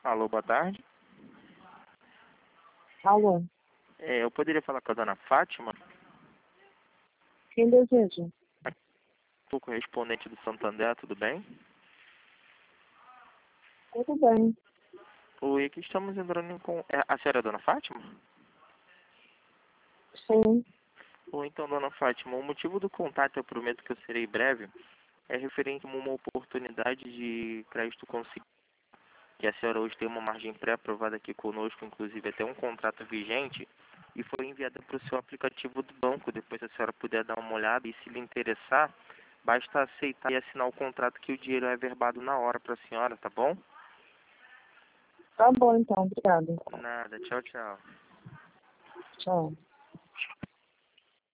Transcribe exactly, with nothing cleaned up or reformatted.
Alô, boa tarde. Alô, É, eu poderia falar com a dona Fátima? quem deseja? Sou correspondente do Santander, tudo bem? Tudo bem. Oi, aqui estamos entrando em... Com... É, a senhora é a dona Fátima? Sim, Ou então, dona Fátima, o motivo do contato, eu prometo que eu serei breve, é referente a uma oportunidade de crédito consigo. Que a senhora hoje tem uma margem pré-aprovada aqui conosco, inclusive até um contrato vigente, e foi enviada para o seu aplicativo do banco. Depois a senhora puder dar uma olhada e se lhe interessar, basta aceitar e assinar o contrato que o dinheiro é verbado na hora para a senhora, tá bom? tá bom então, obrigada. Nada, tchau, tchau. Tchau.